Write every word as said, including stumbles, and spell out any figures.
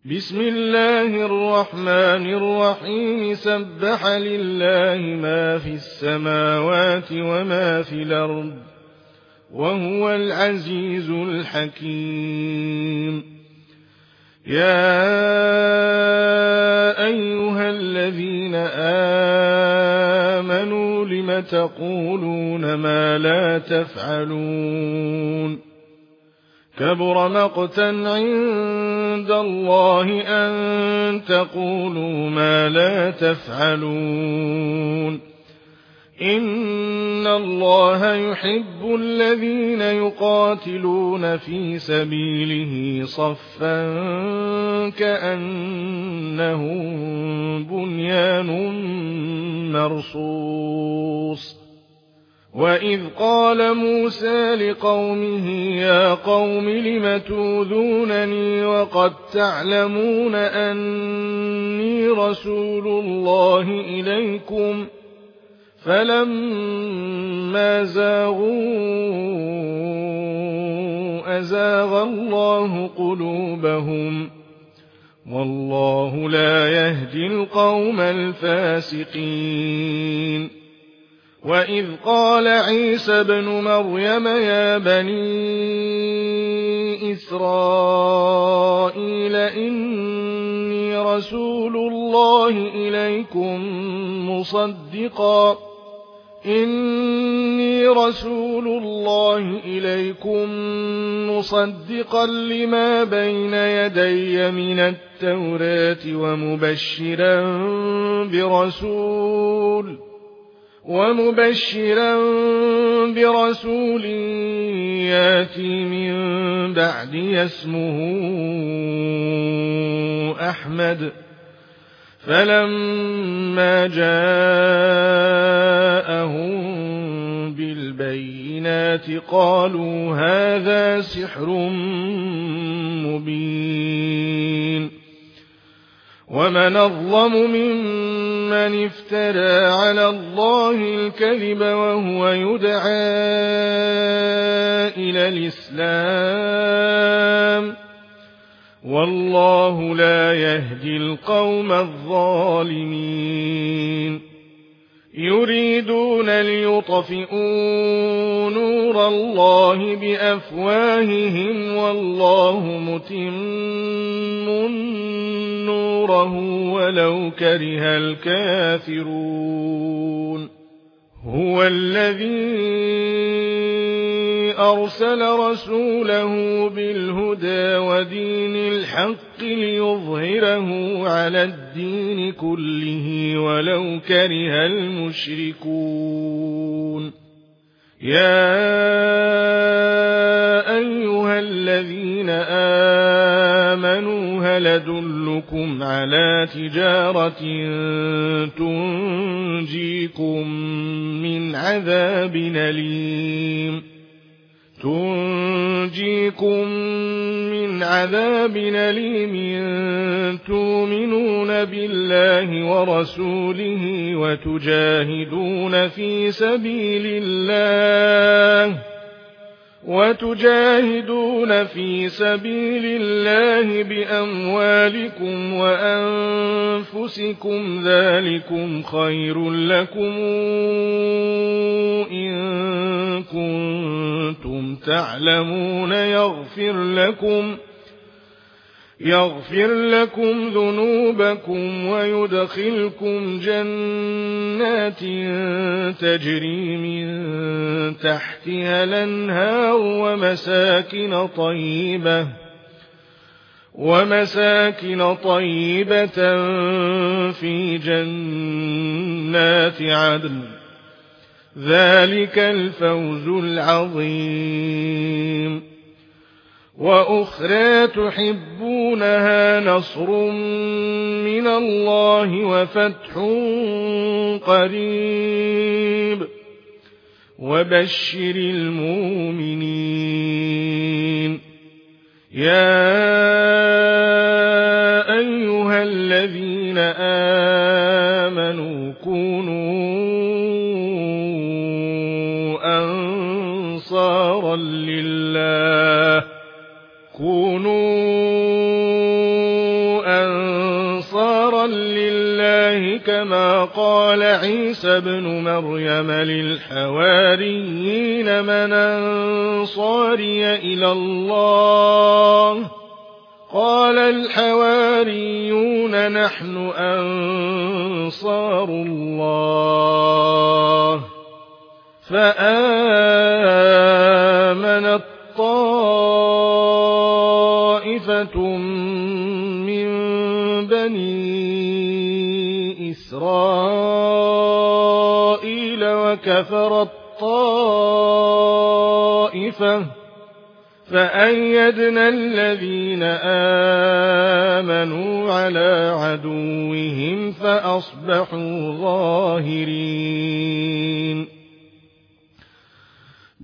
بسم الله الرحمن الرحيم سبح لله ما في السماوات وما في الأرض وهو العزيز الحكيم. يا أيها الذين آمنوا لم تقولون ما لا تفعلون كبر مقتا عند الله أن تقولوا ما لا تفعلون. إن الله يحب الذين يقاتلون في سبيله صفا كأنهم بنيان مرصوص. وإذ قال موسى لقومه يا قوم لم توذونني وقد تعلمون أني رسول الله إليكم فلما زاغوا أزاغ الله قلوبهم والله لا يهدي القوم الفاسقين. وإذ قال عيسى ابن مريم يا بني إسرائيل إني رسول الله إليكم مصدقا إني رسول الله إليكم مصدقا لما بين يدي من التوراة ومبشرا برسول ومبشرا برسول ياتي من بعدي اسمه أحمد. فلما جاءهم بالبينات قالوا هذا سحر مبين. ومن أظلم ممن افترى على الله الكذب وهو يدعى إلى الإسلام والله لا يهدي القوم الظالمين. يريدون ليطفئوا نور الله بأفواههم والله متم نوره ولو كره الكافرون. هو الذي أرسل رسوله بالهدى ودين الحق ليظهره على الدين كله ولو كره المشركون. يا أيها الذين آمنوا هل أدلكم على تجارة تنجيكم من عذاب أليم تنجيكم من عذاب أليم تؤمنون بالله ورسوله وتجاهدون في سبيل الله وتجاهدون في سبيل الله بأموالكم وأنفسكم ذلكم خير لكم إن كنتم تعلمون. يغفر لكم يغفر لكم ذنوبكم ويدخلكم جنات تجري من تحتها الأنهار ومساكن طيبة ومساكن طيبة في جنات عدن ذلك الفوز العظيم. وأخرى تحبونها نصر من الله وفتح قريب وبشر المؤمنين. يا أيها الذين آمنوا كونوا أنصارا لله كونوا شطرا لله كما قال عيسى ابن مريم للحواريين من أنصاري إلى الله قال الحواريون نحن أنصار الله فآمنت طائفة من بني إسرائيل وكفرت طائفة فأيدنا الذين آمنوا على عدوهم فأصبحوا ظاهرين